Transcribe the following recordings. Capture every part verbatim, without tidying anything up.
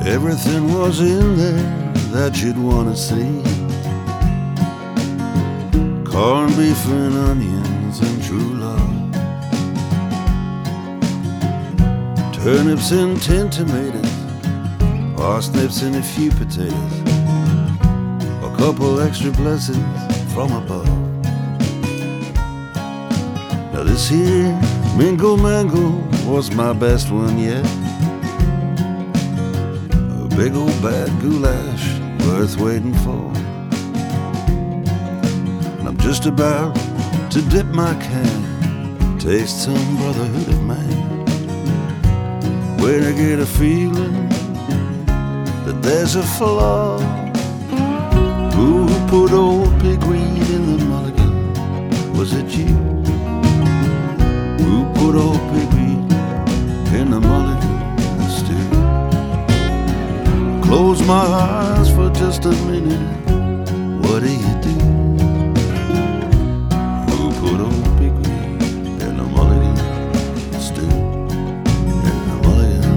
Everything was in there that you'd want to see. Corned beef and onions and true love, turnips and tin tomatoes, parsnips and a few potatoes, a couple extra blessings from above. Now this here Mingle Mangle was my best one yet. A big old bad goulash worth waiting for. And I'm just about to dip my can, taste some brotherhood of man. When I get a feeling that there's a flaw, who put old pigweed in the mulligan? Was it you? Who put old pigweed in the mulligan stew? Close my eyes for just a minute, what do you do? Who put old pigweed in the mulligan stew? In the mulligan,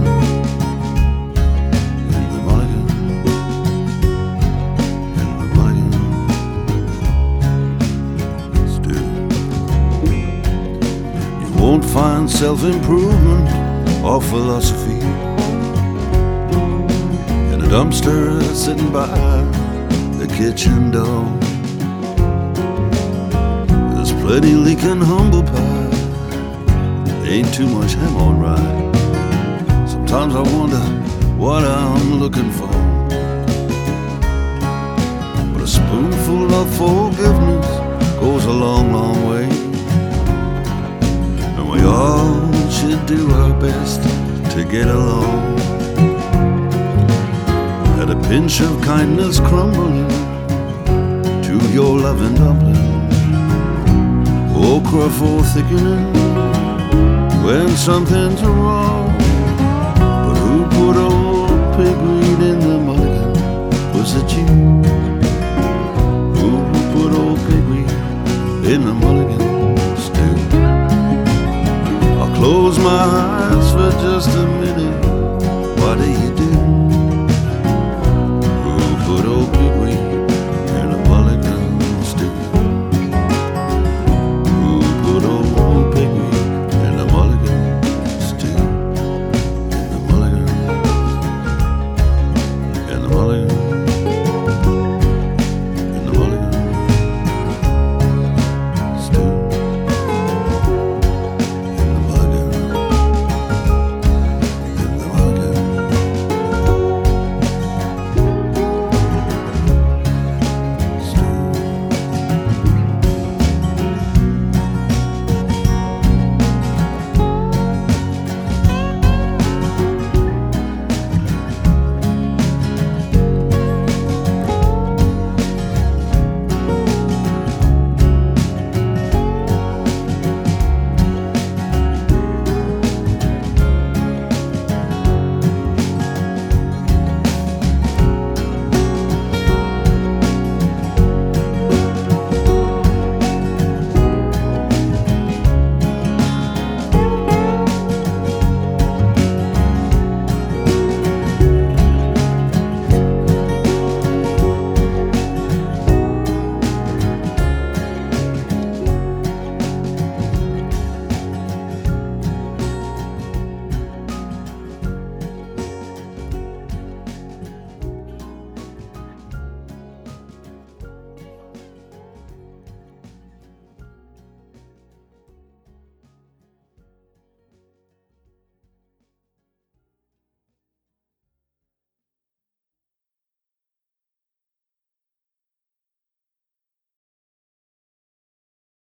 in the mulligan, in the mulligan stew. You won't find self-improvement or philosophy in a dumpster sitting by the kitchen door. There's plenty leaking humble pie, ain't too much ham on rye. Sometimes I wonder what I'm looking for, but a spoonful of forgiveness goes a long, long way. And we all should do our best to get along. Add a pinch of kindness crumbling to your loving dumpling, okra for thickening when something's wrong. But who put old pigweed in the mulligan? Was it you? Who put old pigweed in the mulligan stew? I'll close my eyes for just a minute, what do you do? Put old